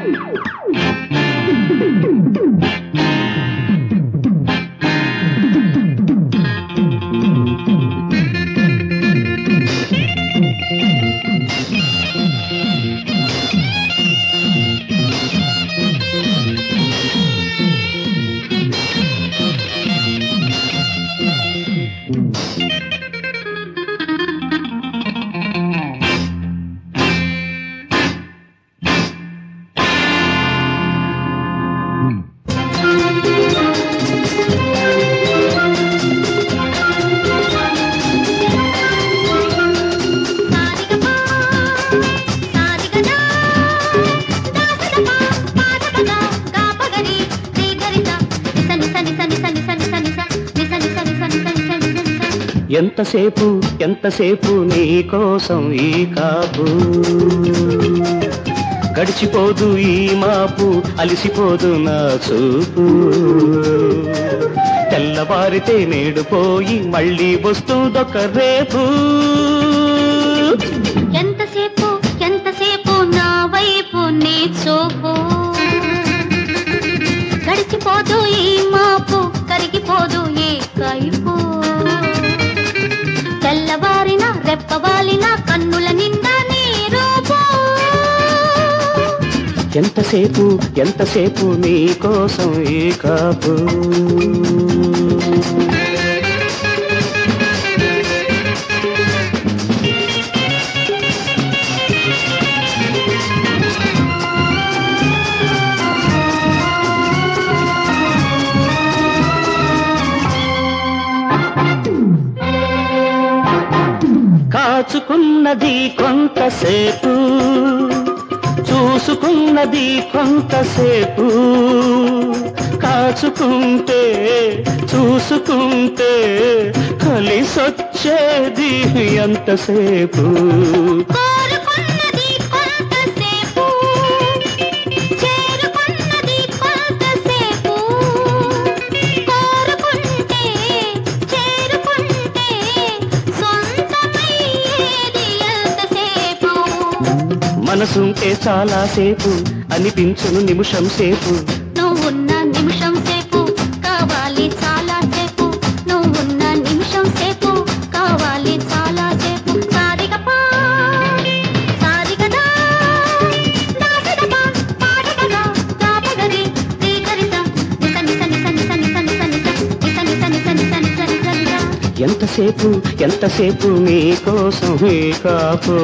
ఎంతసేపు ఎంతసేపు నీ కోసం ఈ కాపు గడిచిపోదు ఈ మాపు అలిసిపోదు నా చూపు తెల్లవారితే నేడు పోయి మళ్ళీ వస్తుందొక రేపు ఎంతసేపు ఎంతసేపు నా వైపు నీ చూపు గడిచిపోదు ఈ మాపు కరిగిపోదు ఏ కైపు తెల్లవారిన రెప్పవాలిన కన్నుల నిండా నీ రూపు ఎంతసేపు ఎంతసేపు నీ కోసం ఈ కాపు కాచుకున్నది కొంతసేపు చూసుకున్నది కొంతసేపు కాచుకుంటే చూసుకుంటే కలిసొచ్చేది ఎంతసేపు మనసుంటే చాలా సేపు అనిపించును నిమిషం సేపు నువ్వున్న నిమిషం సేపు కావాలి చాలా సేపు నువ్వున్న నిమిషం సేపు కావాలి చాలా సేపు సారిగపా సారిగదా దాసదపా పాడగదా గాపగరి శ్రీకరిత నిసని సని సని సని సని సని నిసని సని సని సని సని సని ఎంతసేపు ఎంతసేపు నీ కోసం ఈ కాపు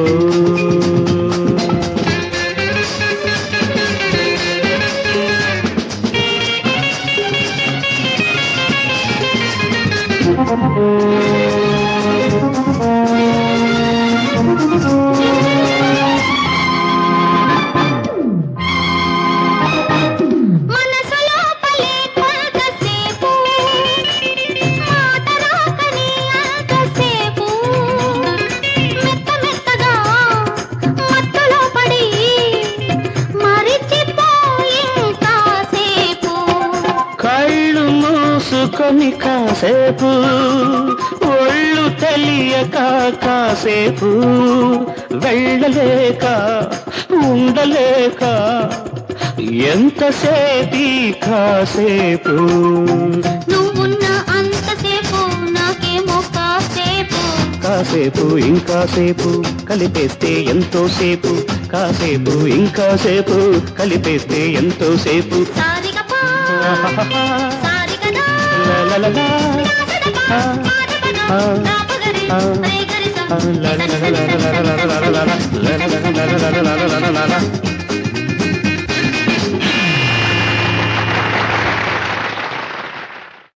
కొని కాసేపు ఒళ్ళు తెలియక కాసేపు వెళ్ళలేక ఉండలేక ఎంతసేపు కాసేపు నువ్వున్న అంతసేపు నాకేమో కాసేపు కాసేపు ఇంకాసేపు కలిపేస్తే ఎంతో సేపు కాసేపు ఇంకాసేపు కలిపేస్తే ఎంతో సేపు సారిగపా సారిగదా లలలా గాపగరి శ్రీకరిత la la la la la la la la la la la la la la la la la la la